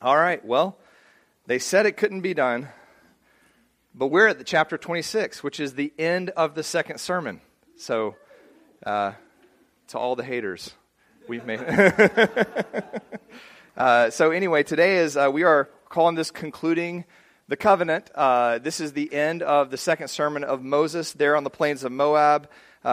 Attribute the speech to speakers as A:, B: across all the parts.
A: All right, well, they said it couldn't be done, but we're at the chapter 26, which is the end of the second sermon. So, to all the haters, we've made so anyway, today is we are calling this Concluding the Covenant. This is the end of the second sermon of Moses there on the plains of Moab.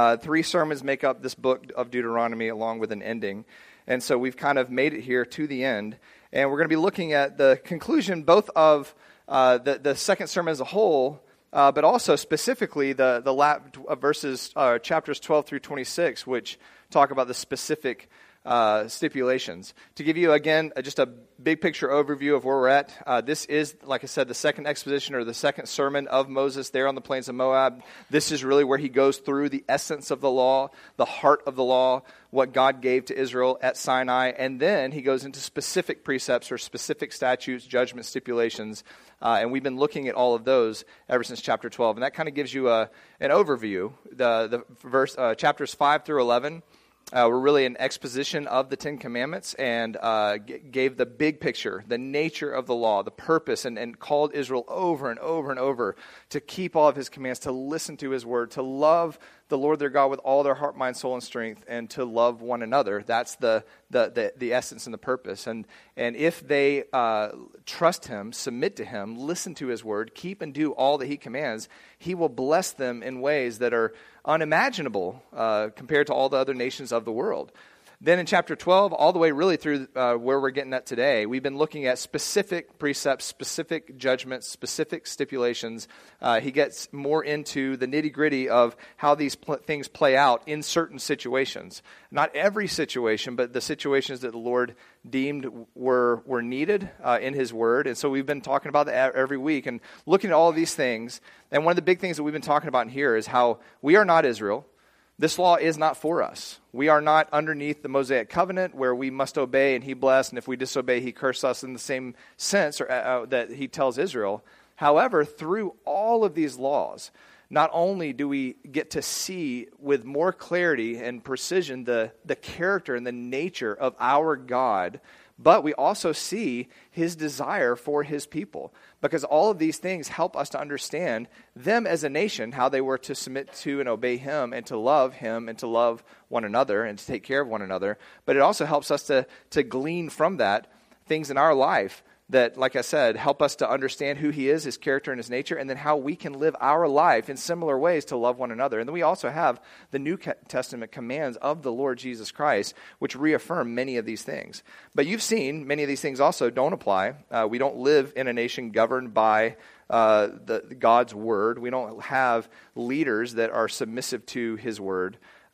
A: 3 sermons make up this book of Deuteronomy along with an ending. And so we've kind of made it here to the end. And we're going to be looking at the conclusion both of the second sermon as a whole, but also specifically the verses, chapters 12 through 26, which talk about the specific stipulations. To give you, again, just a big picture overview of where we're at, this is, like I said, the second exposition or the second sermon of Moses there on the plains of Moab. This is really where he goes through the essence of the law, the heart of the law, what God gave to Israel at Sinai, and then he goes into specific precepts or specific statutes, judgment stipulations, and we've been looking at all of those ever since chapter 12, and that kind of gives you an overview. The verse chapters 5 through 11 were really an exposition of the Ten Commandments and gave the big picture, the nature of the law, the purpose, and called Israel over and over and over to keep all of his commands, to listen to his word, to love the Lord their God with all their heart, mind, soul, and strength, and to love one another. That's the essence and the purpose. And if they trust him, submit to him, listen to his word, keep and do all that he commands, he will bless them in ways that are unimaginable compared to all the other nations of the world. Then in chapter 12, all the way really through where we're getting at today, we've been looking at specific precepts, specific judgments, specific stipulations. He gets more into the nitty-gritty of how these things play out in certain situations. Not every situation, but the situations that the Lord deemed were needed in his word. And so we've been talking about that every week and looking at all of these things. And one of the big things that we've been talking about in here is how we are not Israel. This law is not for us. We are not underneath the Mosaic covenant where we must obey and he bless, and if we disobey, he curse us in the same sense or, that he tells Israel. However, through all of these laws, not only do we get to see with more clarity and precision the character and the nature of our God, but we also see his desire for his people, because all of these things help us to understand them as a nation, how they were to submit to and obey him and to love one another and to take care of one another. But it also helps us to glean from that things in our life that, like I said, help us to understand who he is, his character and his nature, and then how we can live our life in similar ways to love one another. And then we also have the New Testament commands of the Lord Jesus Christ, which reaffirm many of these things. But you've seen many of these things also don't apply. We don't live in a nation governed by God's word. We don't have leaders that are submissive to his word.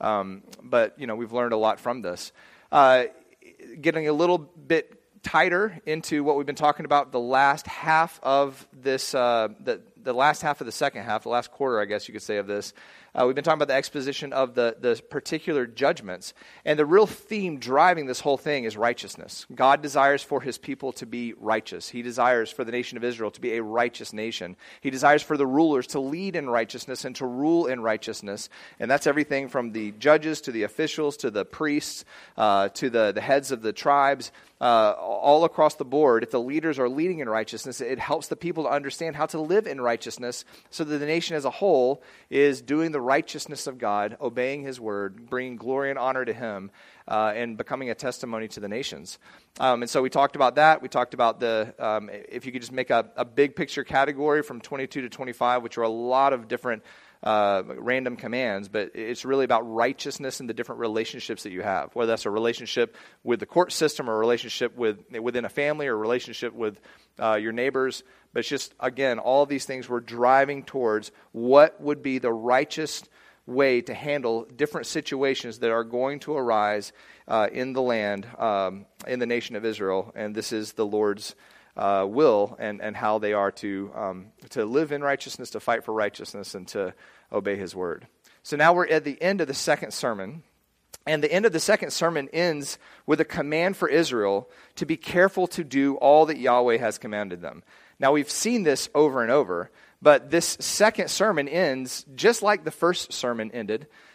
A: But, we've learned a lot from this. Getting a little bit tighter into what we've been talking about the last half of this, the last half of the second half, the last quarter, I guess you could say, of this. We've been talking about the exposition of the particular judgments. And the real theme driving this whole thing is righteousness. God desires for his people to be righteous. He desires for the nation of Israel to be a righteous nation. He desires for the rulers to lead in righteousness and to rule in righteousness. And that's everything from the judges to the officials to the priests to the heads of the tribes. All across the board, if the leaders are leading in righteousness, it helps the people to understand how to live in righteousness so that the nation as a whole is doing the righteousness of God, obeying his word, bringing glory and honor to him, and becoming a testimony to the nations. And so we talked about that. We talked about if you could just make a big picture category from 22 to 25, which are a lot of different random commands, but it's really about righteousness and the different relationships that you have, whether that's a relationship with the court system or a relationship within a family or a relationship with your neighbors. But it's just, again, all these things we're driving towards what would be the righteous way to handle different situations that are going to arise in the land, in the nation of Israel. And this is the Lord's will and how they are to live in righteousness, to fight for righteousness, and to obey his word. So now we're at the end of the second sermon. And the end of the second sermon ends with a command for Israel to be careful to do all that Yahweh has commanded them. Now, we've seen this over and over, but this second sermon ends just like the first sermon ended.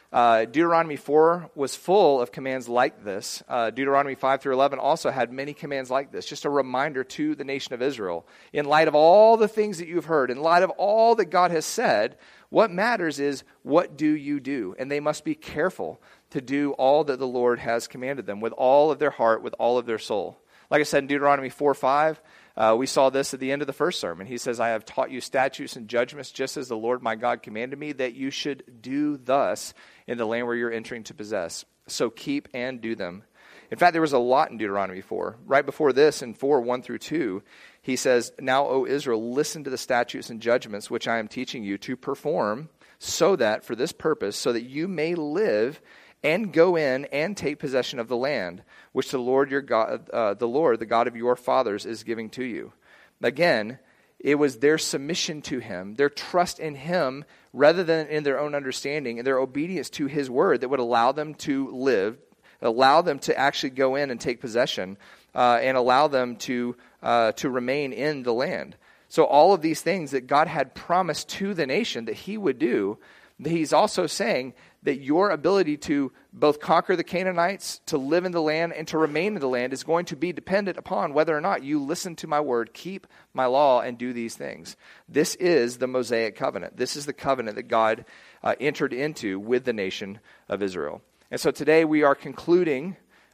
A: Deuteronomy 4 was full of commands like this. Deuteronomy 5 through 11 also had many commands like this, just a reminder to the nation of Israel. In light of all the things that you've heard, in light of all that God has said, what matters is, what do you do? And they must be careful to do all that the Lord has commanded them with all of their heart, with all of their soul. Like I said in Deuteronomy 4:5, we saw this at the end of the first sermon. He says, I have taught you statutes and judgments just as the Lord my God commanded me, that you should do thus in the land where you're entering to possess. So keep and do them. In fact, there was a lot in Deuteronomy 4. Right before this, in 4:1 through 2, he says, Now, O Israel, listen to the statutes and judgments which I am teaching you to perform, so that, for this purpose, so that you may live and go in and take possession of the land, which the Lord your God, the God of your fathers, is giving to you. Again, it was their submission to him, their trust in him, rather than in their own understanding, and their obedience to his word that would allow them to live, allow them to actually go in and take possession, and allow them to remain in the land. So all of these things that God had promised to the nation that he would do, he's also saying that your ability to both conquer the Canaanites, to live in the land, and to remain in the land is going to be dependent upon whether or not you listen to my word, keep my law, and do these things. This is the Mosaic covenant. This is the covenant that God entered with the nation of Israel. And so today we are concluding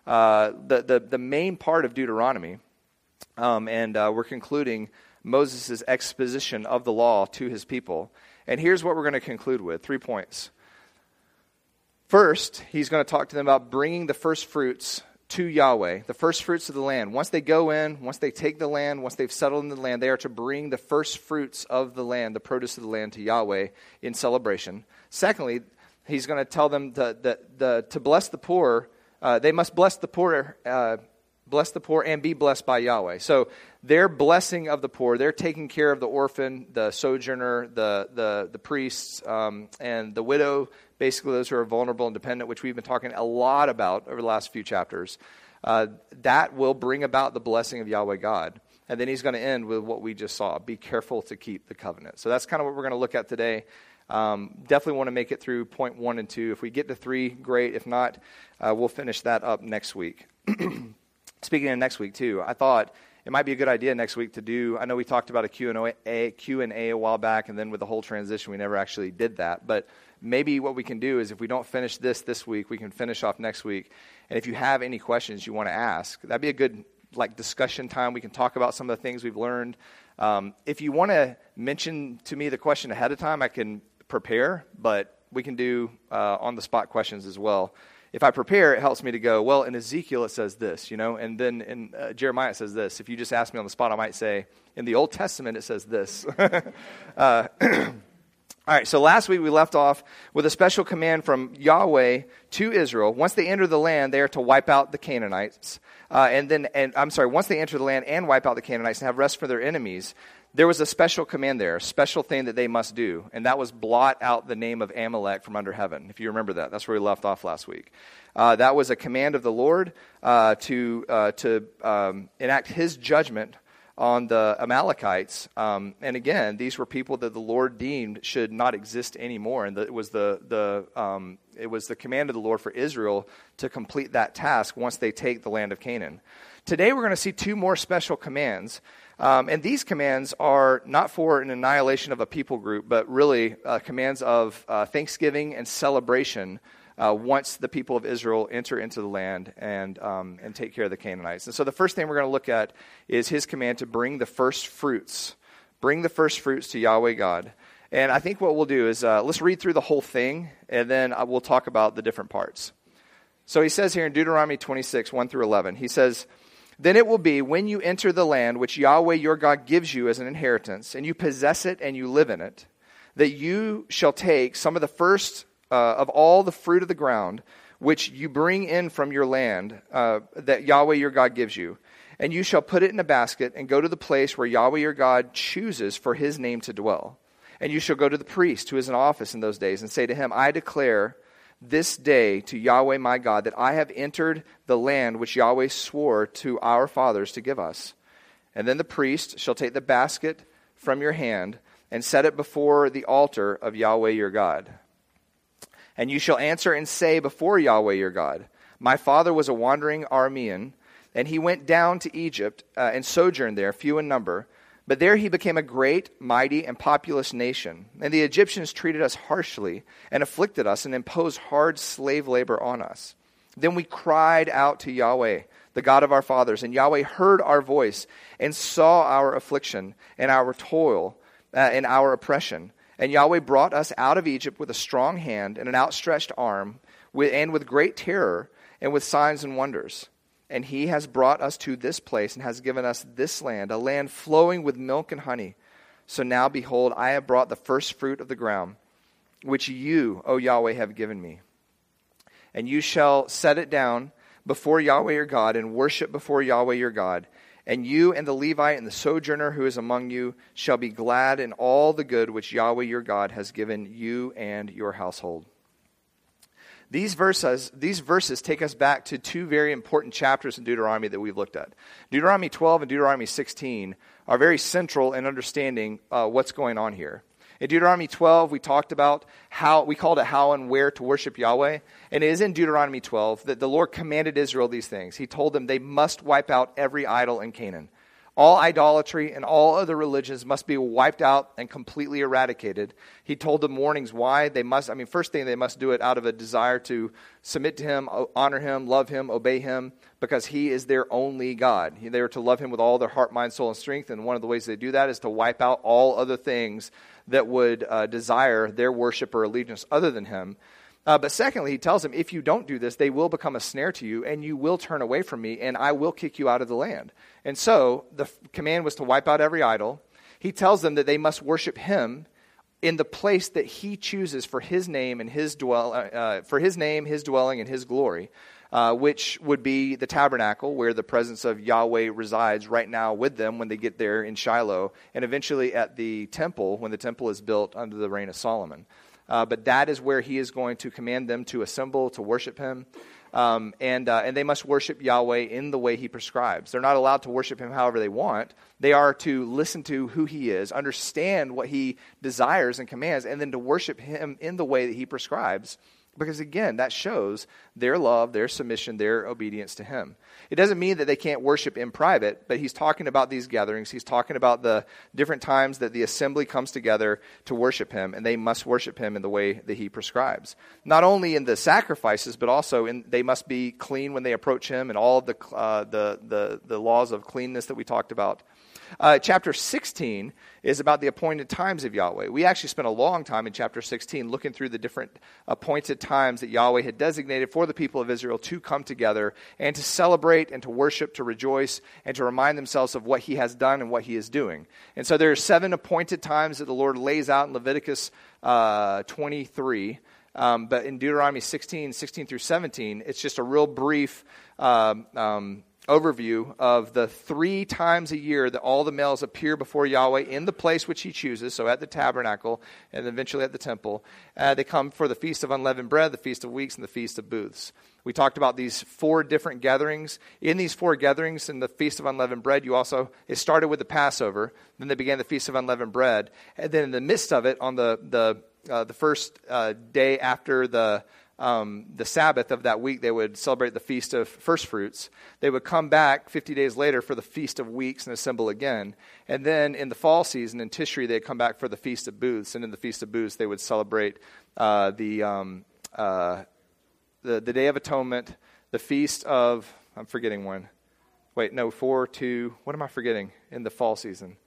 A: the main part of Deuteronomy, and we're concluding Moses' exposition of the law to his people. And here's what we're going to conclude with, 3 points. First, he's going to talk to them about bringing the first fruits to Yahweh, the first fruits of the land. Once they go in, once they take the land, once they've settled in the land, they are to bring the first fruits of the land, the produce of the land, to Yahweh in celebration. Secondly, he's going to tell them to bless the poor. They must bless the poor and be blessed by Yahweh. So their blessing of the poor, they're taking care of the orphan, the sojourner, the priests, and the widow, basically those who are vulnerable and dependent, which we've been talking a lot about over the last few chapters. That will bring about the blessing of Yahweh God. And then he's going to end with what we just saw. Be careful to keep the covenant. So that's kind of what we're going to look at today. Definitely want to make it through point 1 and 2. If we get to 3, great. If not, we'll finish that up next week. Speaking of next week, too, I thought it might be a good idea next week to do, I know we talked about a Q&A a while back, and then with the whole transition, we never actually did that. But maybe what we can do is if we don't finish this week, we can finish off next week. And if you have any questions you want to ask, that'd be a good discussion time. We can talk about some of the things we've learned. If you want to mention to me the question ahead of time, I can prepare, but we can do on-the-spot questions as well. If I prepare, it helps me to go, well, in Ezekiel it says this, and then in Jeremiah it says this. If you just ask me on the spot, I might say, in the Old Testament it says this. All right, so last week we left off with a special command from Yahweh to Israel. Once they enter the land, they are to wipe out the Canaanites. Once they enter the land and wipe out the Canaanites and have rest for their enemies, there was a special command there, a special thing that they must do, and that was blot out the name of Amalek from under heaven, if you remember that. That's where we left off last week. That was a command of the Lord to enact his judgment on the Amalekites. And again, these were people that the Lord deemed should not exist anymore, and it was the command of the Lord for Israel to complete that task once they take the land of Canaan. Today we're going to see 2 more special commands. And these commands are not for an annihilation of a people group, but really commands of thanksgiving and celebration once the people of Israel enter into the land and take care of the Canaanites. And so the first thing we're going to look at is his command to bring the first fruits. Bring the first fruits to Yahweh God. And I think what we'll do is let's read through the whole thing, and then we'll talk about the different parts. So he says here in Deuteronomy 26, 1 through 11, he says, Then it will be when you enter the land which Yahweh your God gives you as an inheritance, and you possess it and you live in it, that you shall take some of the first of all the fruit of the ground, which you bring in from your land, that Yahweh your God gives you. And you shall put it in a basket and go to the place where Yahweh your God chooses for his name to dwell. And you shall go to the priest who is in office in those days and say to him, I declare this day to Yahweh my God that I have entered the land which Yahweh swore to our fathers to give us. And then the priest shall take the basket from your hand and set it before the altar of Yahweh your God. And you shall answer and say before Yahweh your God, my father was a wandering Aramean, and he went down to Egypt and sojourned there, few in number. But there he became a great, mighty, and populous nation. And the Egyptians treated us harshly and afflicted us and imposed hard slave labor on us. Then we cried out to Yahweh, the God of our fathers, and Yahweh heard our voice and saw our affliction and our toil and our oppression. And Yahweh brought us out of Egypt with a strong hand and an outstretched arm, and with great terror and with signs and wonders. And he has brought us to this place and has given us this land, a land flowing with milk and honey. So now, behold, I have brought the first fruit of the ground, which you, O Yahweh, have given me. And you shall set it down before Yahweh your God and worship before Yahweh your God. And you and the Levite and the sojourner who is among you shall be glad in all the good which Yahweh your God has given you and your household. These verses take us back to two very important chapters in Deuteronomy that we've looked at. Deuteronomy 12 and Deuteronomy 16 are very central in understanding what's going on here. In Deuteronomy 12, we talked about we called it how and where to worship Yahweh. And it is in Deuteronomy 12 that the Lord commanded Israel these things. He told them they must wipe out every idol in Canaan. All idolatry and all other religions must be wiped out and completely eradicated. He told them warnings why they must. First thing, they must do it out of a desire to submit to him, honor him, love him, obey him, because he is their only God. They are to love him with all their heart, mind, soul, and strength. And one of the ways they do that is to wipe out all other things that would desire their worship or allegiance other than him. But secondly, he tells them, if you don't do this, they will become a snare to you, and you will turn away from me, and I will kick you out of the land. And so the command was to wipe out every idol. He tells them that they must worship him in the place that he chooses for his name and his dwelling, and his glory, which would be the tabernacle, where the presence of Yahweh resides right now with them when they get there in Shiloh, and eventually at the temple when the temple is built under the reign of Solomon. But that is where he is going to command them to assemble, to worship him. And they must worship Yahweh in the way he prescribes. They're not allowed to worship him however they want. They are to listen to who he is, understand what he desires and commands, and then to worship him in the way that he prescribes. Because again, that shows their love, their submission, their obedience to him. It doesn't mean that they can't worship in private, but he's talking about these gatherings. He's talking about the different times that the assembly comes together to worship him, and they must worship him in the way that he prescribes. Not only in the sacrifices, but also they must be clean when they approach him, and all of the laws of cleanness that we talked about. Chapter 16 is about the appointed times of Yahweh. We actually spent a long time in chapter 16 looking through the different appointed times that Yahweh had designated for the people of Israel to come together and to celebrate and to worship, to rejoice, and to remind themselves of what he has done and what he is doing. And so there are 7 appointed times that the Lord lays out in Leviticus 23. But in Deuteronomy 16 through 17, it's just a real brief overview of the 3 times a year that all the males appear before Yahweh in the place which he chooses, so at the tabernacle and eventually at the temple. They come for the Feast of Unleavened Bread, the Feast of Weeks, and the Feast of Booths. We talked about these 4 different gatherings. In these 4 gatherings, in the Feast of Unleavened Bread, it started with the Passover, then they began the Feast of Unleavened Bread, and then in the midst of it, on the first day after the Sabbath of that week, they would celebrate the Feast of First Fruits. They would come back 50 days later for the Feast of Weeks and assemble again. And then in the fall season, in Tishri, they'd come back for the Feast of Booths. And in the Feast of Booths, they would celebrate the Day of Atonement, the Feast of, I'm forgetting one. Wait, no, 4, 2, what am I forgetting in the fall season?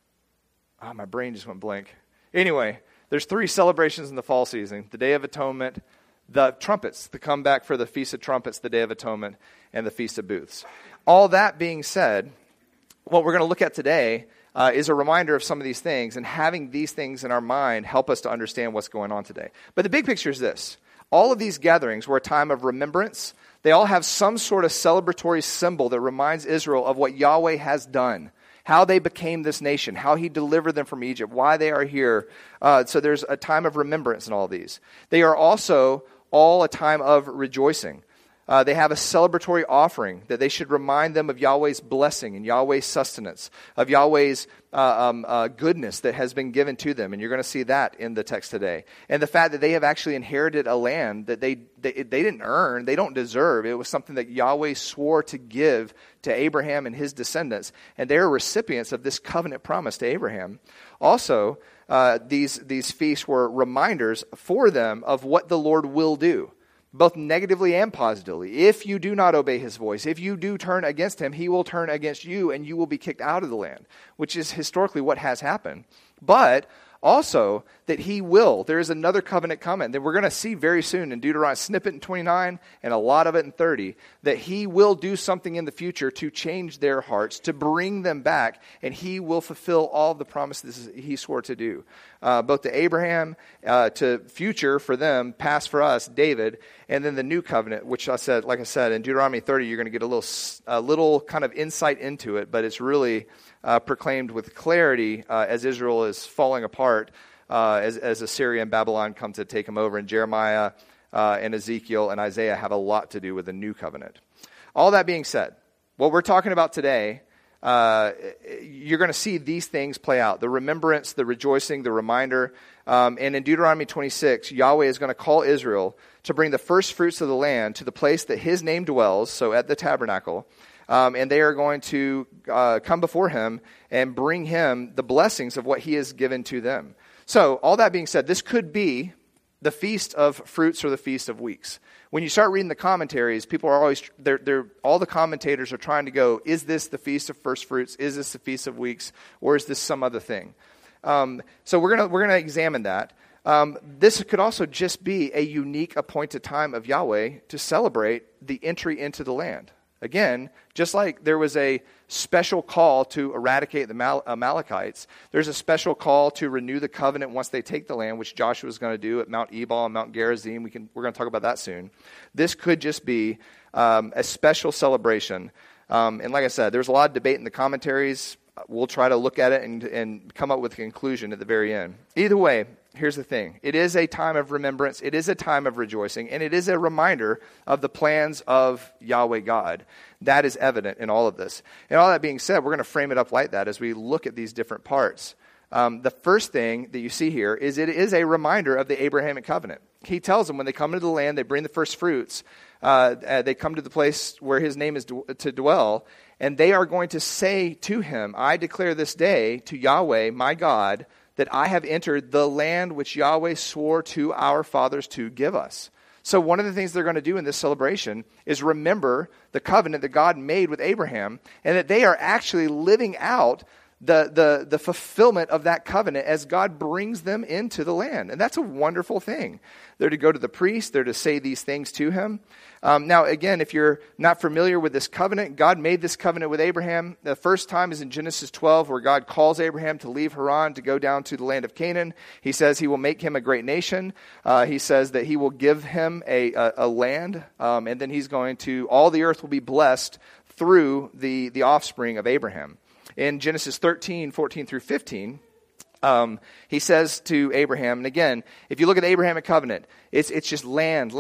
A: My brain just went blank. Anyway, there's 3 celebrations in the fall season: the Day of Atonement, the trumpets, the comeback for the Feast of Trumpets, the Day of Atonement, and the Feast of Booths. All that being said, what we're going to look at today is a reminder of some of these things, and having these things in our mind help us to understand what's going on today. But the big picture is this. All of these gatherings were a time of remembrance. They all have some sort of celebratory symbol that reminds Israel of what Yahweh has done, how they became this nation, how he delivered them from Egypt, why they are here. So there's a time of remembrance in all these. They are also all a time of rejoicing. They have a celebratory offering that they should remind them of Yahweh's blessing and Yahweh's sustenance, of Yahweh's goodness that has been given to them. And you're going to see that in the text today. And the fact that they have actually inherited a land that they didn't earn, they don't deserve. It was something that Yahweh swore to give to Abraham and his descendants. And they're recipients of this covenant promise to Abraham. Also, these feasts were reminders for them of what the Lord will do, both negatively and positively. If you do not obey his voice, if you do turn against him, he will turn against you and you will be kicked out of the land, which is historically what has happened. But also that he will. There is another covenant coming that we're going to see very soon in Deuteronomy, snippet in 29 and a lot of it in 30, that he will do something in the future to change their hearts, to bring them back, and he will fulfill all of the promises he swore to do. Both to Abraham, to future for them, past for us, David, and then the new covenant, which like I said, in Deuteronomy 30, you're going to get a little kind of insight into it, but it's really proclaimed with clarity as Israel is falling apart, as Assyria and Babylon come to take them over. And Jeremiah and Ezekiel and Isaiah have a lot to do with the new covenant. All that being said, what we're talking about today, you're going to see these things play out. The remembrance, the rejoicing, the reminder. And in Deuteronomy 26, Yahweh is going to call Israel to bring the first fruits of the land to the place that his name dwells, so at the tabernacle. And they are going to come before him and bring him the blessings of what he has given to them. So, all that being said, this could be the Feast of Fruits or the Feast of Weeks. When you start reading the commentaries, people are always, all the commentators are trying to go, is this the Feast of First Fruits? Is this the Feast of Weeks? Or is this some other thing? So we're gonna examine that. This could also just be a unique appointed time of Yahweh to celebrate the entry into the land. Again, just like there was a special call to eradicate the Amalekites, there's a special call to renew the covenant once they take the land, which Joshua is going to do at Mount Ebal and Mount Gerizim. We're going to talk about that soon. This could just be a special celebration. And like I said, there's a lot of debate in the commentaries. We'll try to look at it and come up with a conclusion at the very end. Either way, here's the thing. It is a time of remembrance. It is a time of rejoicing. And it is a reminder of the plans of Yahweh God. That is evident in all of this. And all that being said, we're going to frame it up like that as we look at these different parts. The first thing that you see here is it is a reminder of the Abrahamic covenant. He tells them when they come into the land, they bring the first fruits. They come to the place where his name is to dwell. And they are going to say to him, I declare this day to Yahweh, my God, that I have entered the land which Yahweh swore to our fathers to give us. So one of the things they're going to do in this celebration is remember the covenant that God made with Abraham, and that they are actually living out the fulfillment of that covenant as God brings them into the land. And that's a wonderful thing. They're to go to the priest. They're to say these things to him. Now, again, if you're not familiar with this covenant, God made this covenant with Abraham. The first time is in Genesis 12, where God calls Abraham to leave Haran to go down to the land of Canaan. He says he will make him a great nation. He says that he will give him a land, and then he's going to, all the earth will be blessed through the offspring of Abraham. In Genesis 13, 14 through 15, he says to Abraham, and again, if you look at the Abrahamic covenant, it's just land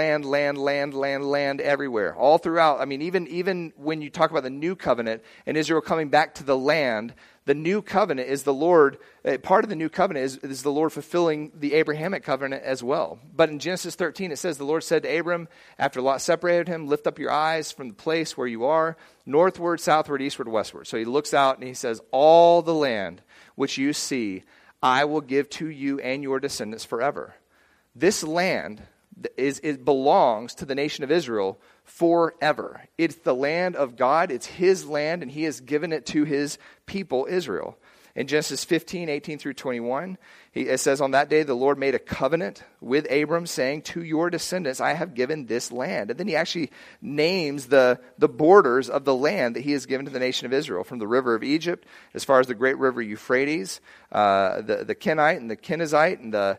A: everywhere, all throughout. I mean, even when you talk about the new covenant and Israel coming back to the land, the new covenant is the Lord, part of the new covenant is the Lord fulfilling the Abrahamic covenant as well. But in Genesis 13, it says, the Lord said to Abram, after Lot separated him, lift up your eyes from the place where you are, northward, southward, eastward, westward. So he looks out and he says, all the land which you see, I will give to you and your descendants forever. This land it belongs to the nation of Israel forever. It's the land of God. It's his land, and he has given it to his people, Israel. In Genesis 15, 18 through 21, it says, on that day the Lord made a covenant with Abram, saying, to your descendants I have given this land. And then he actually names the borders of the land that he has given to the nation of Israel, from the river of Egypt, as far as the great river Euphrates, the Kenite and the Kenizzite and the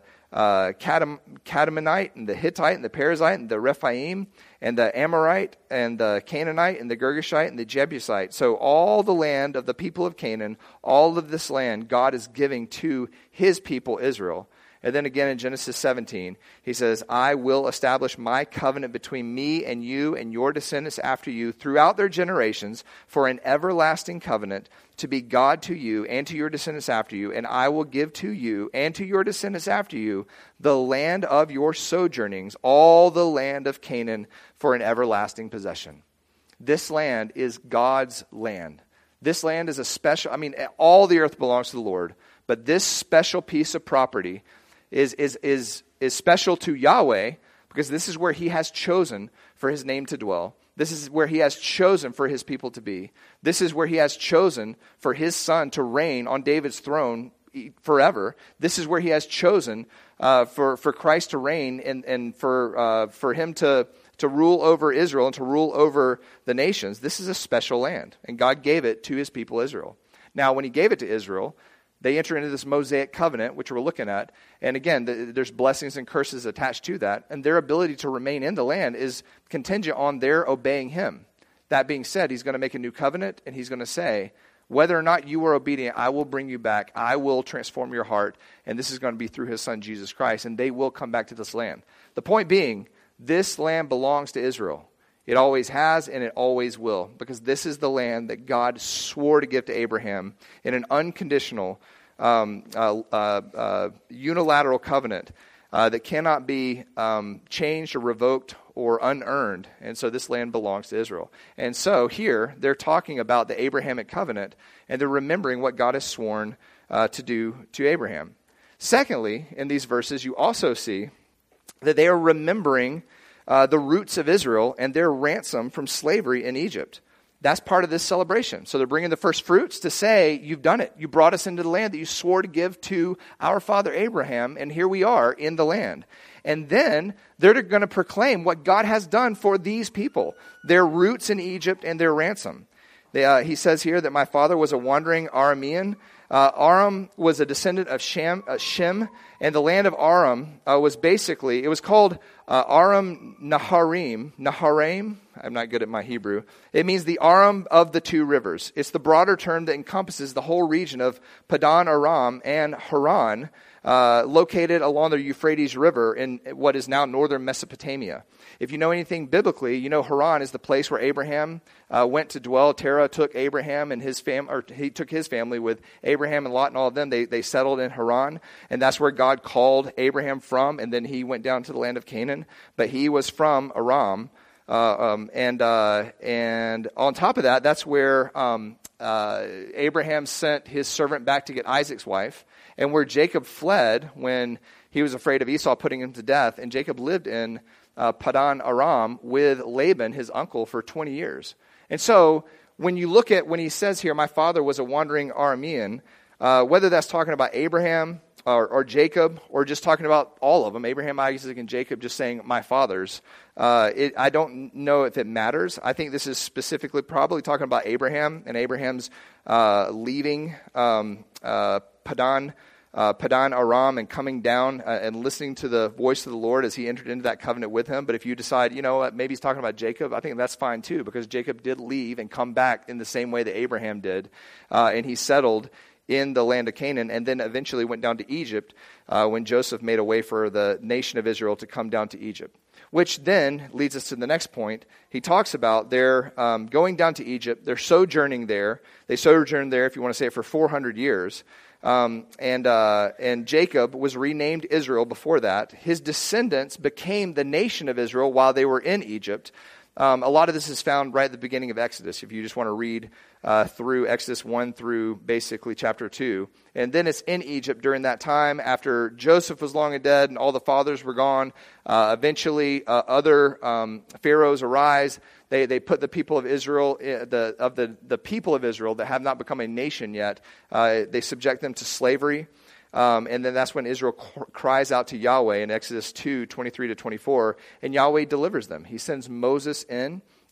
A: Cadamonite and the Hittite and the Perizzite and the Rephaim and the Amorite and the Canaanite and the Girgashite and the Jebusite. So all the land of the people of Canaan, all of this land God is giving to his people Israel. And then again in Genesis 17, he says, I will establish my covenant between me and you and your descendants after you throughout their generations for an everlasting covenant to be God to you and to your descendants after you. And I will give to you and to your descendants after you the land of your sojournings, all the land of Canaan for an everlasting possession. This land is God's land. This land is a special, all the earth belongs to the Lord, but this special piece of property is special to Yahweh because this is where he has chosen for his name to dwell. This is where he has chosen for his people to be. This is where he has chosen for his son to reign on David's throne forever. This is where he has chosen for Christ to reign and for him to rule over Israel and to rule over the nations. This is a special land, and God gave it to his people Israel. Now, when he gave it to Israel, they enter into this Mosaic covenant, which we're looking at. And again, there's blessings and curses attached to that. And their ability to remain in the land is contingent on their obeying him. That being said, he's going to make a new covenant, and he's going to say, whether or not you are obedient, I will bring you back. I will transform your heart. And this is going to be through his son, Jesus Christ. And they will come back to this land. The point being, this land belongs to Israel. It always has, and it always will, because this is the land that God swore to give to Abraham in an unconditional, unilateral covenant that cannot be changed or revoked or unearned. And so this land belongs to Israel. And so here, they're talking about the Abrahamic covenant, and they're remembering what God has sworn to do to Abraham. Secondly, in these verses, you also see that they are remembering the roots of Israel and their ransom from slavery in Egypt. That's part of this celebration. So they're bringing the first fruits to say, you've done it. You brought us into the land that you swore to give to our father Abraham, and here we are in the land. And then they're going to proclaim what God has done for these people, their roots in Egypt and their ransom. He says here that my father was a wandering Aramean. Aram was a descendant of Shem, and the land of Aram was basically, it was called Aram Naharaim. I'm not good at my Hebrew. It means the Aram of the two rivers. It's the broader term that encompasses the whole region of Padan Aram and Haran, located along the Euphrates River in what is now northern Mesopotamia. If you know anything biblically, you know Haran is the place where Abraham went to dwell. Terah took Abraham and his family, or he took his family with Abraham and Lot and all of them. They settled in Haran, and that's where God called Abraham from, and then he went down to the land of Canaan. But he was from Aram, and on top of that, that's where Abraham sent his servant back to get Isaac's wife, and where Jacob fled when he was afraid of Esau putting him to death. And Jacob lived in Padan Aram with Laban, his uncle, for 20 years. And so when you look at, when he says here, my father was a wandering Aramean, whether that's talking about Abraham or Jacob, or just talking about all of them, Abraham, Isaac, and Jacob, just saying my fathers, I don't know if it matters. I think this is specifically probably talking about Abraham and Abraham's leaving Padan Aram and coming down and listening to the voice of the Lord as he entered into that covenant with him. But if you decide, you know what, maybe he's talking about Jacob, I think that's fine too, because Jacob did leave and come back in the same way that Abraham did, and he settled in the land of Canaan, and then eventually went down to Egypt when Joseph made a way for the nation of Israel to come down to Egypt. Which then leads us to the next point. He talks about their going down to Egypt. They're sojourning there. They sojourned there, if you want to say it, for 400 years. And Jacob was renamed Israel before that. His descendants became the nation of Israel while they were in Egypt. A lot of this is found right at the beginning of Exodus, if you just want to read through Exodus 1 through basically chapter 2. And then it's in Egypt during that time after Joseph was long and dead and all the fathers were gone. Eventually, other pharaohs arise. They put the people of Israel, the people of Israel that have not become a nation yet, they subject them to slavery. And then that's when Israel cries out to Yahweh in Exodus 2, 23 to 24, and Yahweh delivers them. He sends Moses in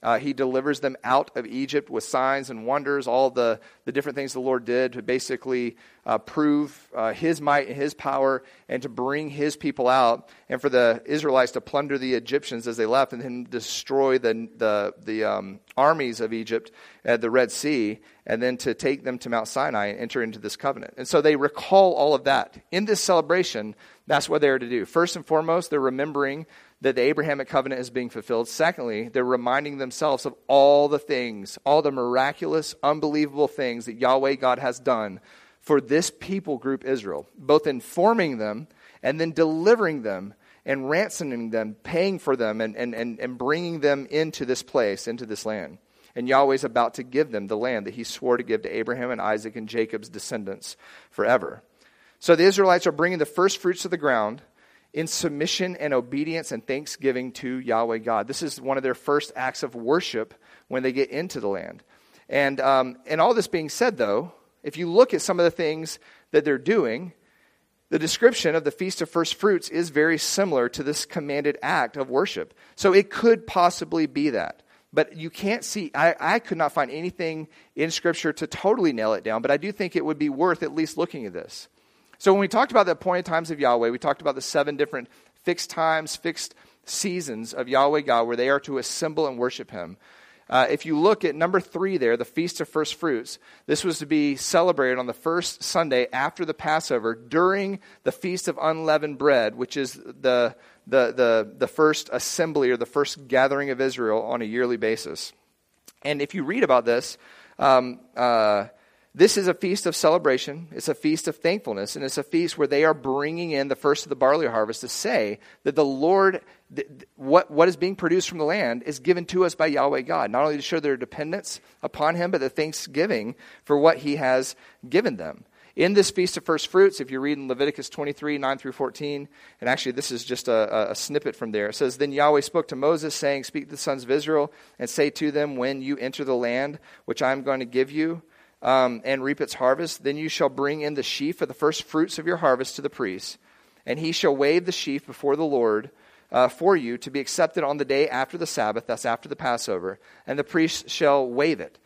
A: He delivers them out of Egypt with signs and wonders, all the different things the Lord did to basically prove his might and his power and to bring his people out, and for the Israelites to plunder the Egyptians as they left and then destroy the armies of Egypt at the Red Sea, and then to take them to Mount Sinai and enter into this covenant. And so they recall all of that. In this celebration, that's what they're to do. First and foremost, they're remembering that the Abrahamic covenant is being fulfilled. Secondly, they're reminding themselves of all the things, all the miraculous, unbelievable things that Yahweh God has done for this people group Israel, both informing them and then delivering them and ransoming them, paying for them and bringing them into this place, into this land. And Yahweh's about to give them the land that he swore to give to Abraham and Isaac and Jacob's descendants forever. So the Israelites are bringing the first fruits of the ground in submission and obedience and thanksgiving to Yahweh God. This is one of their first acts of worship when they get into the land. And all this being said, though, if you look at some of the things that they're doing, the description of the Feast of First Fruits is very similar to this commanded act of worship. So it could possibly be that. But you can't see, I could not find anything in Scripture to totally nail it down, but I do think it would be worth at least looking at this. So when we talked about the appointed times of Yahweh, we talked about the 7 different fixed times, fixed seasons of Yahweh God where they are to assemble and worship him. If you look at number 3 there, the Feast of First Fruits, this was to be celebrated on the first Sunday after the Passover during the Feast of Unleavened Bread, which is the first assembly or the first gathering of Israel on a yearly basis. And if you read about this, this is a feast of celebration. It's a feast of thankfulness, and it's a feast where they are bringing in the first of the barley harvest to say that the Lord, what is being produced from the land is given to us by Yahweh God, not only to show their dependence upon him, but the thanksgiving for what he has given them. In this Feast of First Fruits, if you read in Leviticus 23, 9 through 14, and actually this is just a snippet from there. It says, "Then Yahweh spoke to Moses, saying, Speak to the sons of Israel, and say to them, when you enter the land which I am going to give you, and reap its harvest, then you shall bring in the sheaf of the first fruits of your harvest to the priest, and he shall wave the sheaf before the Lord for you to be accepted on the day after the Sabbath," that's after the Passover, "and the priest shall wave it."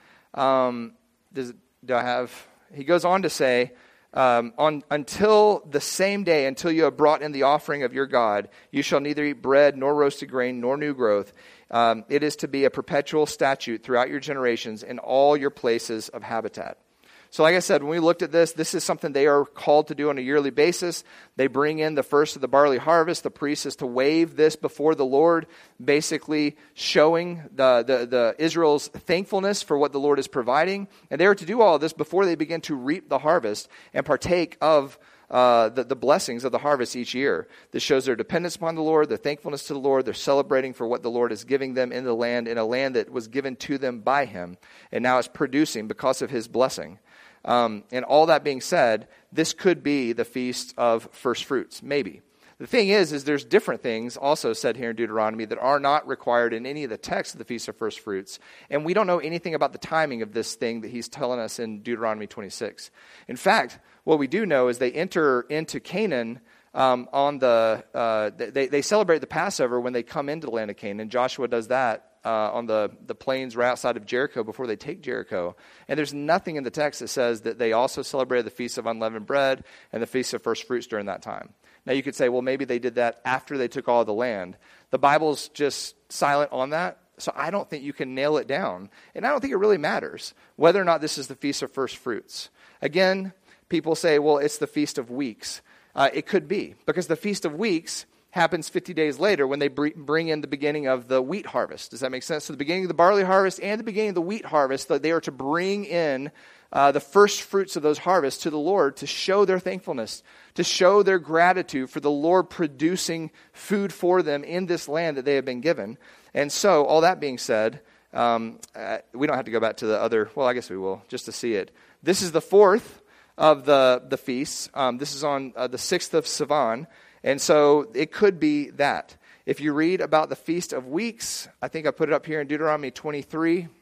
A: He goes on to say, until the same day, until you have brought in the offering of your God, you shall neither eat bread, nor roasted grain, nor new growth. It is to be a perpetual statute throughout your generations in all your places of habitat. So like I said, when we looked at this is something they are called to do on a yearly basis. They bring in the first of the barley harvest. The priest is to wave this before the Lord, basically showing the Israel's thankfulness for what the Lord is providing. And they are to do all of this before they begin to reap the harvest and partake of the blessings of the harvest each year. This shows their dependence upon the Lord, their thankfulness to the Lord. They're celebrating for what the Lord is giving them in the land, in a land that was given to them by him, and now it's producing because of his blessing. And all that being said, this could be the Feast of First Fruits, maybe. The thing is there's different things also said here in Deuteronomy that are not required in any of the texts of the Feast of First Fruits. And we don't know anything about the timing of this thing that he's telling us in Deuteronomy 26. In fact, what we do know is they enter into Canaan they celebrate the Passover when they come into the land of Canaan. Joshua does that on the plains right outside of Jericho before they take Jericho. And there's nothing in the text that says that they also celebrated the Feast of Unleavened Bread and the Feast of First Fruits during that time. Now you could say, well, maybe they did that after they took all of the land. The Bible's just silent on that, so I don't think you can nail it down. And I don't think it really matters whether or not this is the Feast of First Fruits. Again, people say, well, it's the Feast of Weeks. It could be, because the Feast of Weeks happens 50 days later when they bring in the beginning of the wheat harvest. Does that make sense? So the beginning of the barley harvest and the beginning of the wheat harvest, they are to bring in the first fruits of those harvests to the Lord to show their thankfulness, to show their gratitude for the Lord producing food for them in this land that they have been given. And so, all that being said, we don't have to go back to the other, well, I guess we will, just to see it. This is the fourth of the feasts. This is on the 6th of Sivan. And so it could be that. If you read about the Feast of Weeks, I think I put it up here in Deuteronomy 23.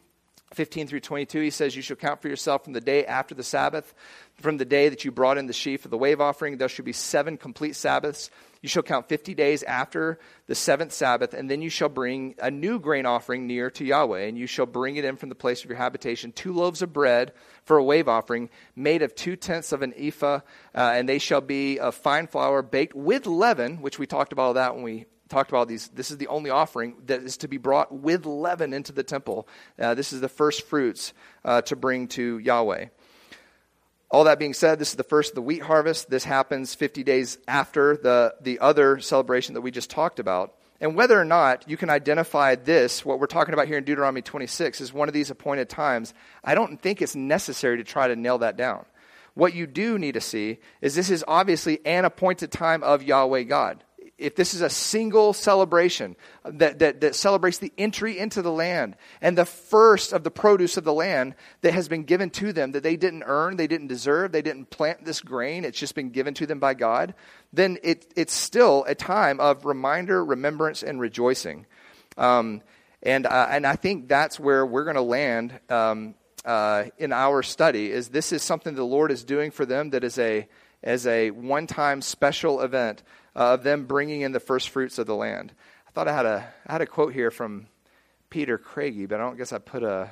A: 15 through 22, he says, you shall count for yourself from the day after the Sabbath, from the day that you brought in the sheaf of the wave offering. There shall be 7 complete Sabbaths. You shall count 50 days after the 7th Sabbath, and then you shall bring a new grain offering near to Yahweh, and you shall bring it in from the place of your habitation, 2 loaves of bread for a wave offering, made of 2/10 of an ephah, and they shall be of fine flour, baked with leaven, which we talked about that when we talked about these. This is the only offering that is to be brought with leaven into the temple. This is the first fruits to bring to Yahweh. All that being said, this is the first of the wheat harvest. This happens 50 days after the other celebration that we just talked about. And whether or not you can identify this, what we're talking about here in Deuteronomy 26, is one of these appointed times, I don't think it's necessary to try to nail that down. What you do need to see is this is obviously an appointed time of Yahweh God. If this is a single celebration that celebrates the entry into the land and the first of the produce of the land that has been given to them that they didn't earn, they didn't deserve, they didn't plant this grain, it's just been given to them by God, then it's still a time of reminder, remembrance, and rejoicing. And I think that's where we're going to land in our study, is this is something the Lord is doing for them that is a one-time special event of them bringing in the first fruits of the land. I thought I had a quote here from Peter Craigie, but I don't guess I put I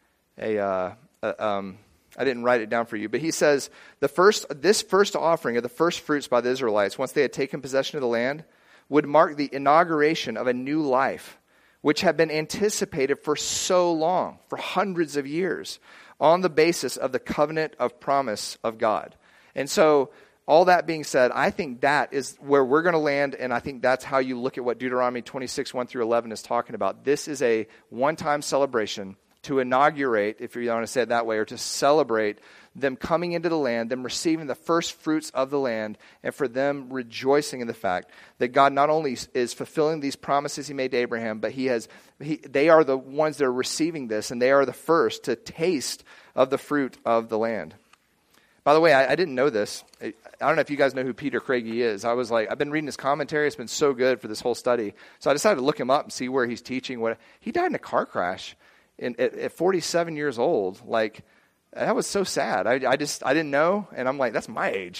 A: didn't write it down for you. But he says, this first offering of the first fruits by the Israelites, once they had taken possession of the land, would mark the inauguration of a new life, which had been anticipated for so long, for hundreds of years, on the basis of the covenant of promise of God. And so, all that being said, I think that is where we're going to land, and I think that's how you look at what Deuteronomy 26, 1 through 11 is talking about. This is a one-time celebration to inaugurate, if you want to say it that way, or to celebrate them coming into the land, them receiving the first fruits of the land, and for them rejoicing in the fact that God not only is fulfilling these promises he made to Abraham, but they are the ones that are receiving this, and they are the first to taste of the fruit of the land. By the way, I didn't know this. I don't know if you guys know who Peter Craigie is. I've been reading his commentary. It's been so good for this whole study. So I decided to look him up and see where he's teaching. He died in a car crash at 47 years old. Like, that was so sad. I didn't know, and I'm like, that's my age.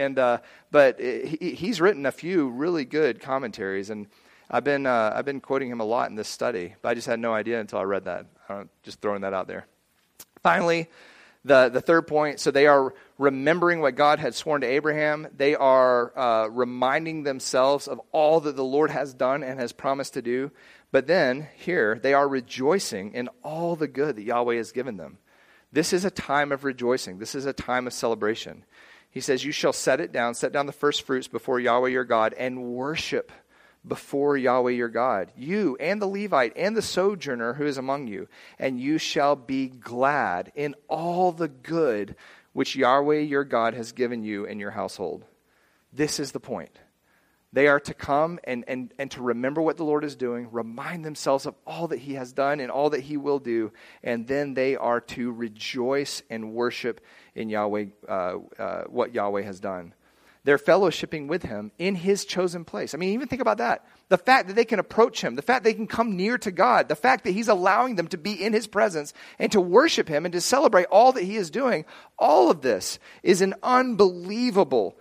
A: But he's written a few really good commentaries, and I've been quoting him a lot in this study. But I just had no idea until I read that. Just throwing that out there. Finally, the third point, so they are remembering what God had sworn to Abraham. They are reminding themselves of all that the Lord has done and has promised to do. But then, here, they are rejoicing in all the good that Yahweh has given them. This is a time of rejoicing. This is a time of celebration. He says, you shall set down the first fruits before Yahweh your God, and worship before Yahweh your God, you and the Levite and the sojourner who is among you, and you shall be glad in all the good which Yahweh your God has given you and your household. This is the point. They are to come and to remember what the Lord is doing, remind themselves of all that he has done and all that he will do, and then they are to rejoice and worship in Yahweh, what Yahweh has done. They're fellowshipping with him in his chosen place. I mean, even think about that. The fact that they can approach him, the fact they can come near to God, the fact that he's allowing them to be in his presence and to worship him and to celebrate all that he is doing, all of this is an unbelievable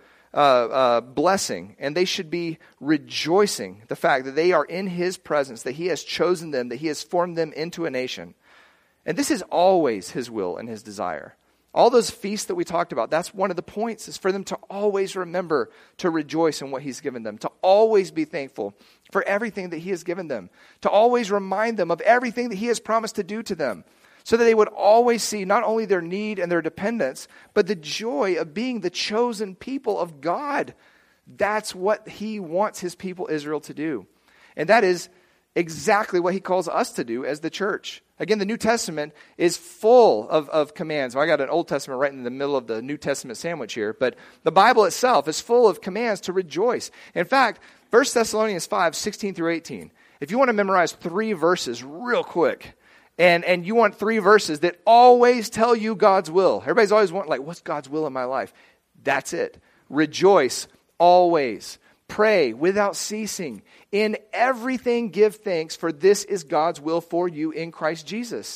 A: blessing. And they should be rejoicing the fact that they are in his presence, that he has chosen them, that he has formed them into a nation. And this is always his will and his desire. All those feasts that we talked about, that's one of the points, is for them to always remember to rejoice in what he's given them, to always be thankful for everything that he has given them, to always remind them of everything that he has promised to do to them, so that they would always see not only their need and their dependence, but the joy of being the chosen people of God. That's what he wants his people Israel to do. And that is exactly what he calls us to do as the church. Again, the New Testament is full of commands. Well, I got an Old Testament right in the middle of the New Testament sandwich here, but the Bible itself is full of commands to rejoice. In fact, 1 Thessalonians 5, 16 through 18. If you want to memorize 3 verses real quick, and you want 3 verses that always tell you God's will. Everybody's always wanting, like, what's God's will in my life? That's it. Rejoice always. Pray without ceasing. In everything give thanks, for this is God's will for you in Christ Jesus.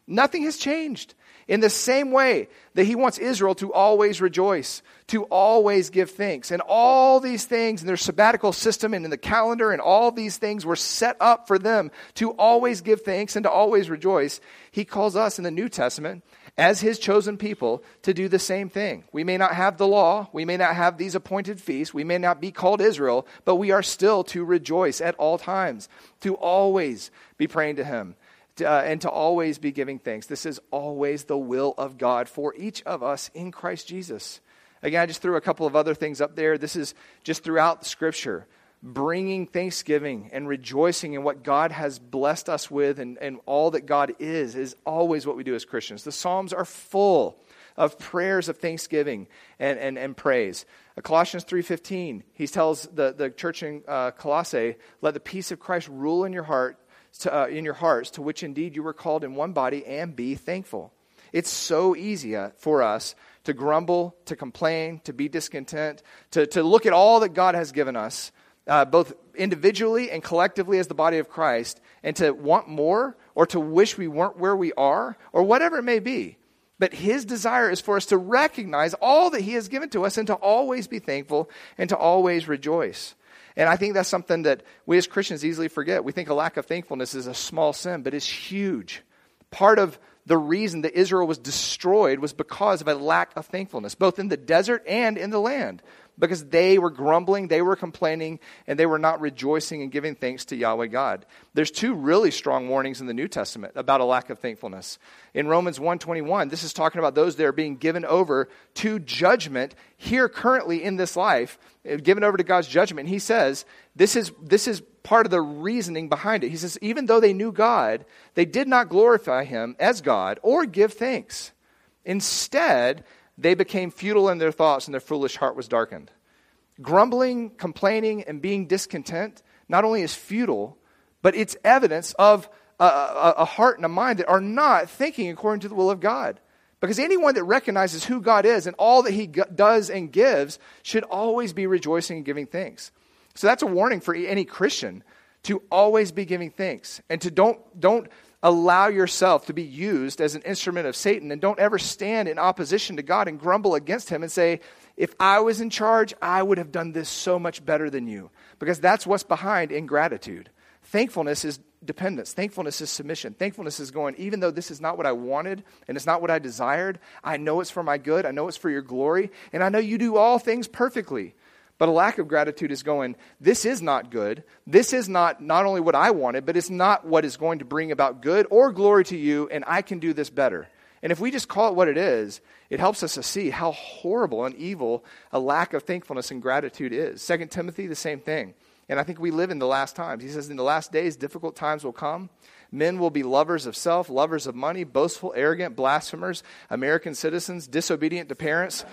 A: Nothing has changed. In the same way that he wants Israel to always rejoice, to always give thanks. And all these things in their sabbatical system and in the calendar and all these things were set up for them to always give thanks and to always rejoice. He calls us in the New Testament as his chosen people to do the same thing. We may not have the law. We may not have these appointed feasts. We may not be called Israel, but we are still to rejoice at all times, to always be praying to him. And to always be giving thanks. This is always the will of God for each of us in Christ Jesus. Again, I just threw a couple of other things up there. This is just throughout the Scripture, bringing thanksgiving and rejoicing in what God has blessed us with and all that God is always what we do as Christians. The Psalms are full of prayers of thanksgiving and praise. Colossians 3:15, he tells the church in Colossae, let the peace of Christ rule in your heart, in your hearts, to which indeed you were called in one body, and be thankful. It's so easy for us to grumble, to complain, to be discontent, to look at all that God has given us, both individually and collectively as the body of Christ, and to want more, or to wish we weren't where we are, or whatever it may be. But his desire is for us to recognize all that he has given to us and to always be thankful and to always rejoice. And I think that's something that we as Christians easily forget. We think a lack of thankfulness is a small sin, but it's huge. Part of the reason that Israel was destroyed was because of a lack of thankfulness, both in the desert and in the land. Because they were grumbling, they were complaining, and they were not rejoicing and giving thanks to Yahweh God. There's two really strong warnings in the New Testament about a lack of thankfulness. In Romans 1:21, this is talking about those that are being given over to judgment here currently in this life, given over to God's judgment. He says, this is part of the reasoning behind it. He says, even though they knew God, they did not glorify him as God or give thanks. Instead, they became futile in their thoughts and their foolish heart was darkened. Grumbling, complaining, and being discontent not only is futile, but it's evidence of a heart and a mind that are not thinking according to the will of God. Because anyone that recognizes who God is and all that he does and gives should always be rejoicing and giving thanks. So that's a warning for any Christian to always be giving thanks and to don't allow yourself to be used as an instrument of Satan, and don't ever stand in opposition to God and grumble against him and say, if I was in charge, I would have done this so much better than you. Because that's what's behind ingratitude. Thankfulness is dependence. Thankfulness is submission. Thankfulness is going, even though this is not what I wanted and it's not what I desired, I know it's for my good, I know it's for your glory, and I know you do all things perfectly. But a lack of gratitude is going, this is not good. This is not only what I wanted, but it's not what is going to bring about good or glory to you, and I can do this better. And if we just call it what it is, it helps us to see how horrible and evil a lack of thankfulness and gratitude is. 2 Timothy, the same thing. And I think we live in the last times. He says, in the last days, difficult times will come. Men will be lovers of self, lovers of money, boastful, arrogant, blasphemers, American citizens, disobedient to parents,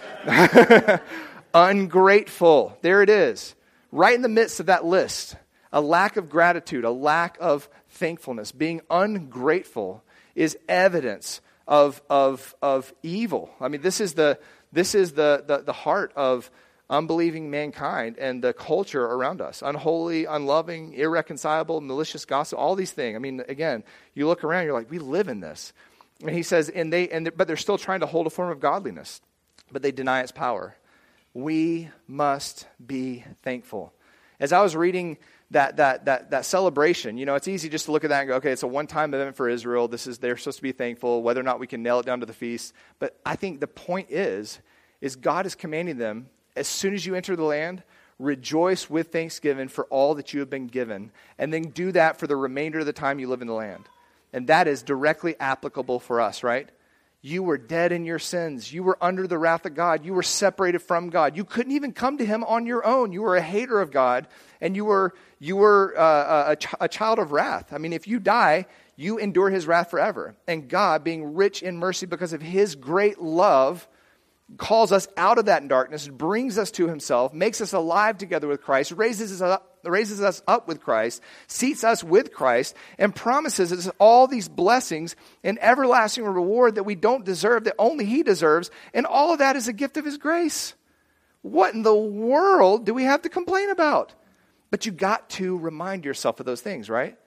A: ungrateful. There it is. Right in the midst of that list. A lack of gratitude, a lack of thankfulness. Being ungrateful is evidence of evil. I mean, this is the heart of unbelieving mankind and the culture around us. Unholy, unloving, irreconcilable, malicious gossip, all these things. I mean, again, you look around, you're like, we live in this. And he says, but they're still trying to hold a form of godliness, but they deny its power. We must be thankful. As I was reading that celebration, it's easy just to look at that and go, okay, it's a one-time event for Israel. They're supposed to be thankful, whether or not we can nail it down to the feast. But I think the point is God is commanding them, as soon as you enter the land, rejoice with thanksgiving for all that you have been given, and then do that for the remainder of the time you live in the land. And that is directly applicable for us, right? You were dead in your sins. You were under the wrath of God. You were separated from God. You couldn't even come to him on your own. You were a hater of God, and you were a child of wrath. I mean, if you die, you endure his wrath forever. And God, being rich in mercy because of his great love, calls us out of that darkness, brings us to himself, makes us alive together with Christ, raises us up with Christ, seats us with Christ, and promises us all these blessings and everlasting reward that we don't deserve, that only he deserves, and all of that is a gift of his grace. What in the world do we have to complain about? But you got to remind yourself of those things, right?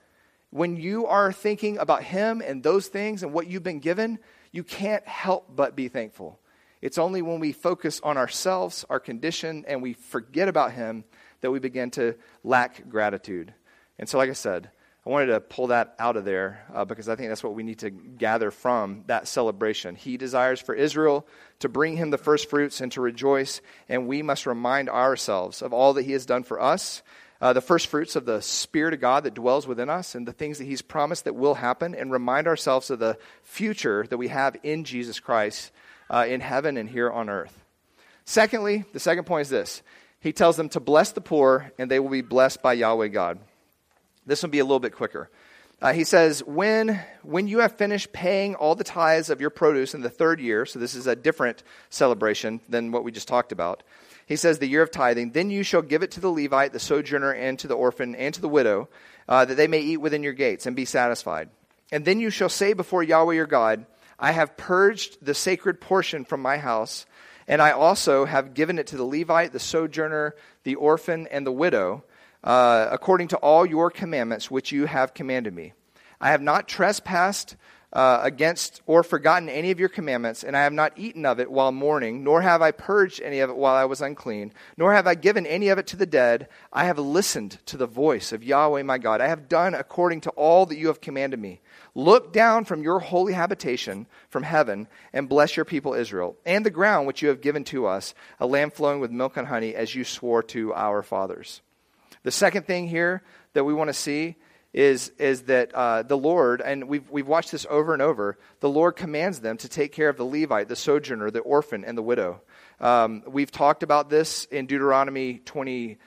A: When you are thinking about him and those things and what you've been given, you can't help but be thankful. It's only when we focus on ourselves, our condition, and we forget about him that we begin to lack gratitude. And so, like I said, I wanted to pull that out of there because I think that's what we need to gather from that celebration. He desires for Israel to bring him the first fruits and to rejoice, and we must remind ourselves of all that he has done for us, the first fruits of the Spirit of God that dwells within us and the things that he's promised that will happen, and remind ourselves of the future that we have in Jesus Christ in heaven and here on earth. Secondly, the second point is this. He tells them to bless the poor, and they will be blessed by Yahweh God. This will be a little bit quicker. He says, when you have finished paying all the tithes of your produce in the third year, so this is a different celebration than what we just talked about. He says, the year of tithing, then you shall give it to the Levite, the sojourner, and to the orphan, and to the widow, that they may eat within your gates and be satisfied. And then you shall say before Yahweh your God, I have purged the sacred portion from my house, and I also have given it to the Levite, the sojourner, the orphan, and the widow, according to all your commandments which you have commanded me. I have not trespassed against or forgotten any of your commandments, and I have not eaten of it while mourning, nor have I purged any of it while I was unclean, nor have I given any of it to the dead. I have listened to the voice of Yahweh my God. I have done according to all that you have commanded me. Look down from your holy habitation from heaven and bless your people Israel, and the ground which you have given to us, a land flowing with milk and honey, as you swore to our fathers. The second thing here that we want to see is that the Lord, and we've watched this over and over, the Lord commands them to take care of the Levite, the sojourner, the orphan, and the widow. We've talked about this in Deuteronomy 20,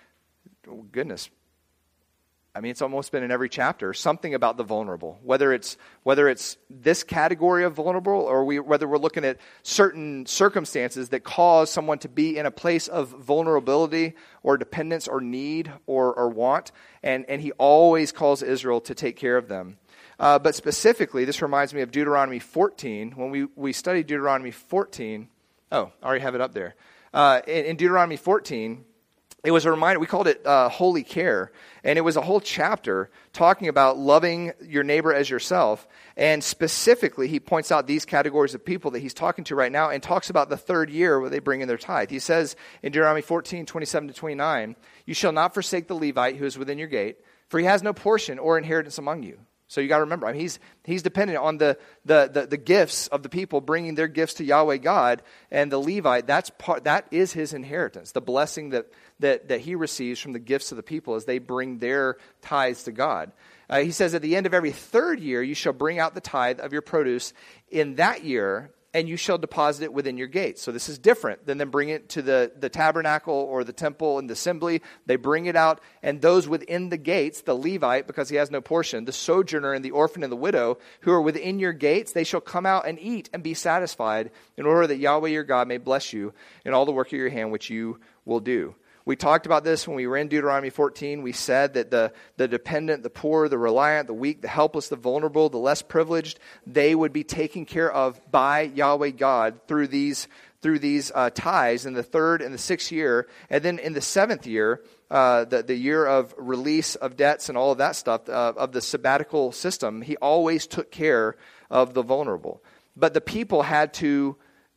A: it's almost been in every chapter, something about the vulnerable. Whether it's this category of vulnerable, or whether we're looking at certain circumstances that cause someone to be in a place of vulnerability or dependence or need or want, and he always calls Israel to take care of them. But specifically, this reminds me of Deuteronomy 14. When we studied Deuteronomy 14, I already have it up there. In Deuteronomy 14, it was a reminder, we called it holy care, and it was a whole chapter talking about loving your neighbor as yourself, and specifically he points out these categories of people that he's talking to right now and talks about the third year where they bring in their tithe. He says in Deuteronomy 14, 27 to 29, you shall not forsake the Levite who is within your gate, for he has no portion or inheritance among you. So you got to remember, he's dependent on the gifts of the people bringing their gifts to Yahweh God, and the Levite, that is his inheritance, the blessing that he receives from the gifts of the people as they bring their tithes to God. He says, at the end of every third year, you shall bring out the tithe of your produce in that year, and you shall deposit it within your gates. So this is different than them bringing it to the tabernacle or the temple and the assembly. They bring it out, and those within the gates, the Levite, because he has no portion, the sojourner and the orphan and the widow, who are within your gates, they shall come out and eat and be satisfied, in order that Yahweh your God may bless you in all the work of your hand which you will do. We talked about this when we were in Deuteronomy 14. We said that the dependent, the poor, the reliant, the weak, the helpless, the vulnerable, the less privileged, they would be taken care of by Yahweh God through these tithes in the third and the sixth year. And then in the seventh year, the year of release of debts and all of that stuff, of the sabbatical system, he always took care of the vulnerable. But the people had to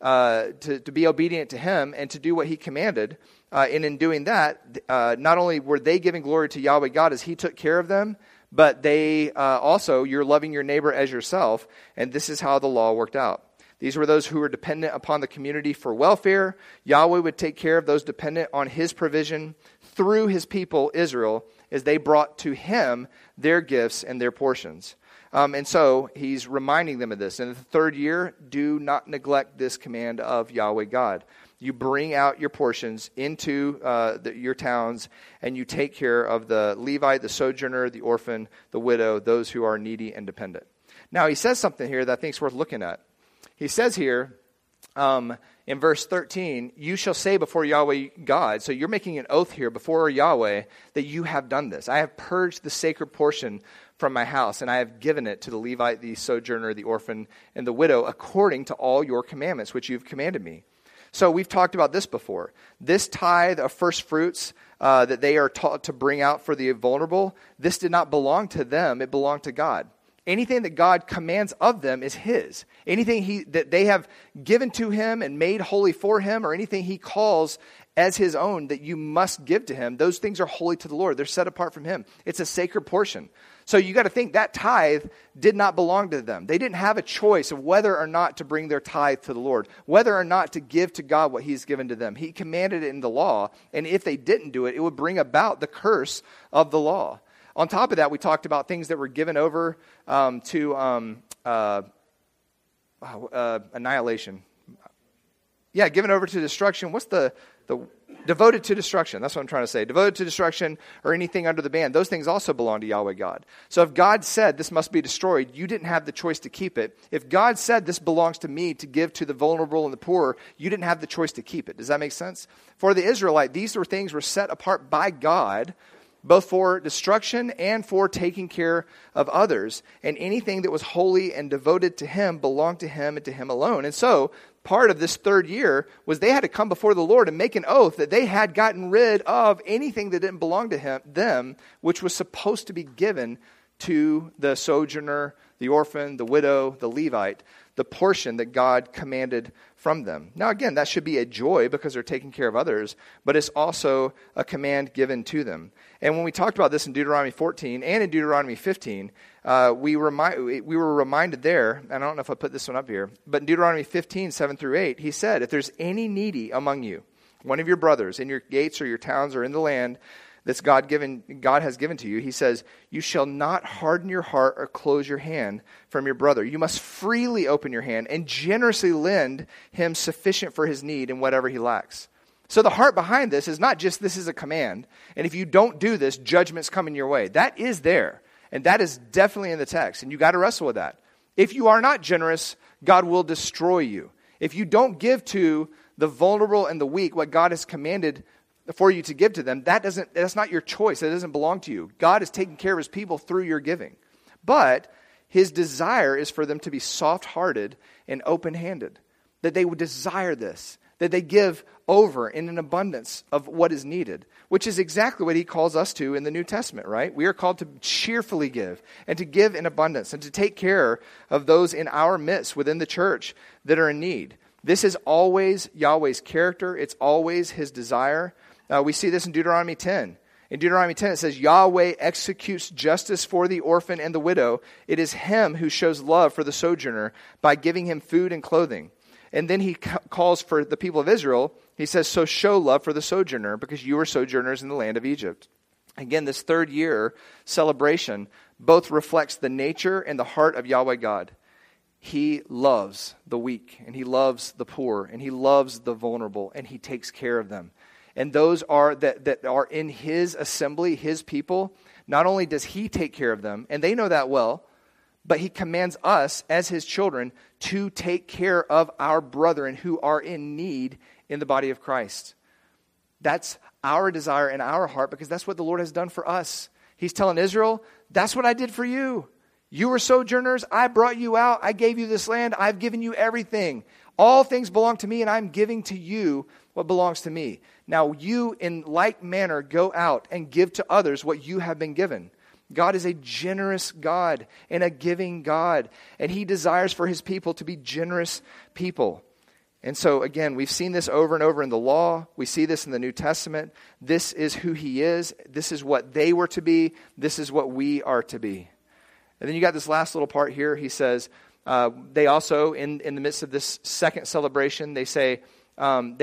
A: be obedient to him and to do what he commanded. And in doing that, not only were they giving glory to Yahweh God as he took care of them, but they also, you're loving your neighbor as yourself, and this is how the law worked out. These were those who were dependent upon the community for welfare. Yahweh would take care of those dependent on his provision through his people, Israel, as they brought to him their gifts and their portions. And so he's reminding them of this. In the third year, do not neglect this command of Yahweh God. You bring out your portions into your towns, and you take care of the Levite, the sojourner, the orphan, the widow, those who are needy and dependent. Now, he says something here that I think is worth looking at. He says here in verse 13, you shall say before Yahweh God, so you're making an oath here before Yahweh that you have done this. I have purged the sacred portion from my house, and I have given it to the Levite, the sojourner, the orphan, and the widow, according to all your commandments, which you've commanded me. So we've talked about this before. This tithe of first fruits that they are taught to bring out for the vulnerable, this did not belong to them. It belonged to God. Anything that God commands of them is his. Anything that they have given to him and made holy for him, or anything he calls as his own that you must give to him, those things are holy to the Lord. They're set apart from him. It's a sacred portion. So you got to think that tithe did not belong to them. They didn't have a choice of whether or not to bring their tithe to the Lord, whether or not to give to God what he's given to them. He commanded it in the law, and if they didn't do it, it would bring about the curse of the law. On top of that, we talked about things that were given over to annihilation. Yeah, given over to destruction. What's the devoted to destruction? That's what I'm trying to say. Devoted to destruction or anything under the ban. Those things also belong to Yahweh God. So if God said this must be destroyed, you didn't have the choice to keep it. If God said this belongs to me to give to the vulnerable and the poor, you didn't have the choice to keep it. Does that make sense? For the Israelite, these things were set apart by God, both for destruction and for taking care of others. And anything that was holy and devoted to him belonged to him and to him alone. And so part of this third year was they had to come before the Lord and make an oath that they had gotten rid of anything that didn't belong to them, which was supposed to be given to the sojourner, the orphan, the widow, the Levite, the portion that God commanded from them. Now again, that should be a joy because they're taking care of others, but it's also a command given to them. And when we talked about this in Deuteronomy 14 and in Deuteronomy 15, we were reminded there, and I don't know if I put this one up here, but in Deuteronomy 15, 7 through 8, he said, if there's any needy among you, one of your brothers in your gates or your towns or in the land that's God has given to you, he says, you shall not harden your heart or close your hand from your brother. You must freely open your hand and generously lend him sufficient for his need and whatever he lacks. So the heart behind this is not just this is a command, and if you don't do this, judgment's coming your way. That is there, and that is definitely in the text, and you got to wrestle with that. If you are not generous, God will destroy you. If you don't give to the vulnerable and the weak what God has commanded for you to give to them, that's not your choice. That doesn't belong to you. God is taking care of his people through your giving. But his desire is for them to be soft-hearted and open-handed, that they would desire this, that they give over in an abundance of what is needed, which is exactly what he calls us to in the New Testament, right? We are called to cheerfully give and to give in abundance and to take care of those in our midst within the church that are in need. This is always Yahweh's character. It's always his desire. We see this in Deuteronomy 10. In Deuteronomy 10, it says, Yahweh executes justice for the orphan and the widow. It is him who shows love for the sojourner by giving him food and clothing. And then he calls for the people of Israel. He says, so show love for the sojourner because you were sojourners in the land of Egypt. Again, this third year celebration both reflects the nature and the heart of Yahweh God. He loves the weak, and he loves the poor, and he loves the vulnerable, and he takes care of them. And those are that are in his assembly, his people. Not only does he take care of them, and they know that well, but he commands us as his children to take care of our brethren who are in need in the body of Christ. That's our desire in our heart because that's what the Lord has done for us. He's telling Israel, that's what I did for you. You were sojourners. I brought you out. I gave you this land. I've given you everything. All things belong to me, and I'm giving to you what belongs to me. Now you, in like manner, go out and give to others what you have been given. God is a generous God and a giving God, and he desires for his people to be generous people. And so, again, we've seen this over and over in the law. We see this in the New Testament. This is who he is. This is what they were to be. This is what we are to be. And then you got this last little part here. He says, they also, in the midst of this second celebration, they say, when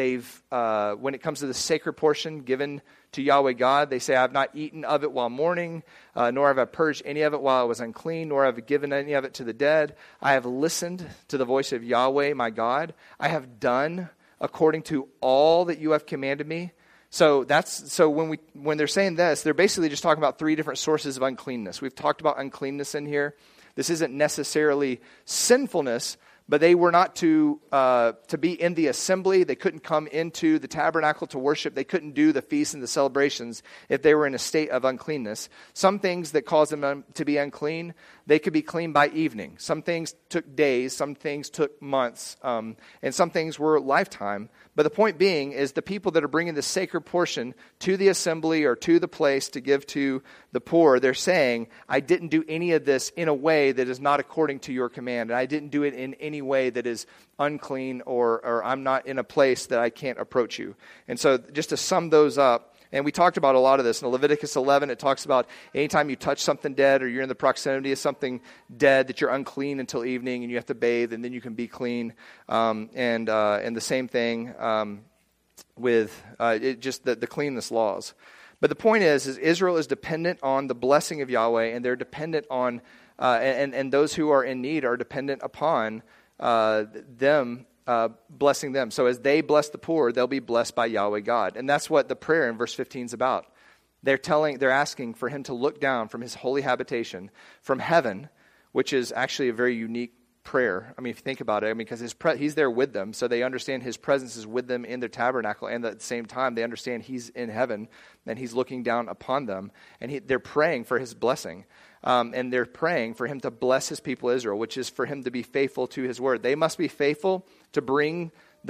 A: it comes to the sacred portion given to Yahweh God, they say, I have not eaten of it while mourning, nor have I purged any of it while I was unclean, nor have I given any of it to the dead. I have listened to the voice of Yahweh, my God. I have done according to all that you have commanded me. So when they're saying this, they're basically just talking about three different sources of uncleanness. We've talked about uncleanness in here. This isn't necessarily sinfulness, but they were not to be in the assembly. They couldn't come into the tabernacle to worship. They couldn't do the feasts and the celebrations if they were in a state of uncleanness. Some things that caused them to be unclean, they could be clean by evening. Some things took days, some things took months, and some things were lifetime. But the point being is the people that are bringing the sacred portion to the assembly or to the place to give to the poor, they're saying, I didn't do any of this in a way that is not according to your command. And I didn't do it in any way that is unclean or I'm not in a place that I can't approach you. And so just to sum those up, and we talked about a lot of this. In Leviticus 11, it talks about anytime you touch something dead or you're in the proximity of something dead, that you're unclean until evening and you have to bathe and then you can be clean. And the same thing with just the cleanness laws. But the point is Israel is dependent on the blessing of Yahweh, and they're dependent on, and those who are in need are dependent upon them blessing them. So as they bless the poor, they'll be blessed by Yahweh God. And that's what the prayer in verse 15 is about. They're asking for him to look down from his holy habitation, from heaven, which is actually a very unique prayer. I mean, if you think about it, because he's there with them, so they understand his presence is with them in their tabernacle, and at the same time, they understand he's in heaven, and he's looking down upon them, and they're praying for his blessing. And they're praying for him to bless his people Israel, which is for him to be faithful to his word. They must be faithful to bring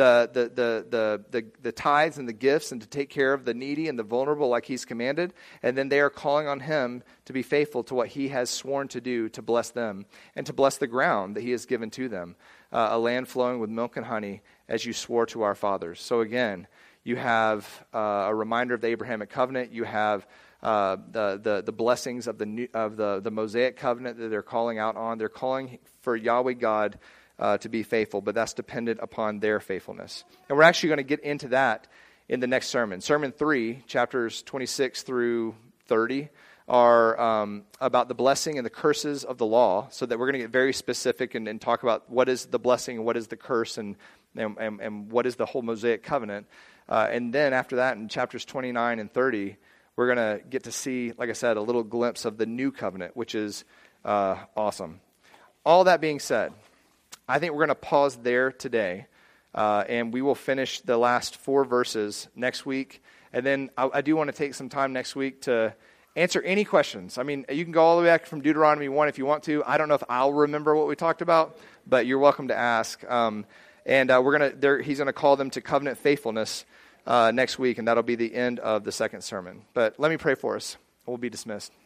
A: the tithes and the gifts and to take care of the needy and the vulnerable like he's commanded. And then they are calling on him to be faithful to what he has sworn to do to bless them and to bless the ground that he has given to them, a land flowing with milk and honey, as you swore to our fathers. So again, you have a reminder of the Abrahamic covenant. You have the blessings of the Mosaic covenant that they're calling out on. They're calling for Yahweh God to be faithful, but that's dependent upon their faithfulness. And we're actually going to get into that in the next sermon. Sermon 3, chapters 26 through 30, are about the blessing and the curses of the law, so that we're going to get very specific and talk about what is the blessing and what is the curse and what is the whole Mosaic covenant. And then after that, in chapters 29 and 30, we're going to get to see, like I said, a little glimpse of the new covenant, which is awesome. All that being said, I think we're going to pause there today, and we will finish the last 4 verses next week. And then I do want to take some time next week to answer any questions. I mean, you can go all the way back from Deuteronomy 1 if you want to. I don't know if I'll remember what we talked about, but you're welcome to ask. He's going to call them to covenant faithfulness next week, and that'll be the end of the second sermon. But let me pray for us. We'll be dismissed.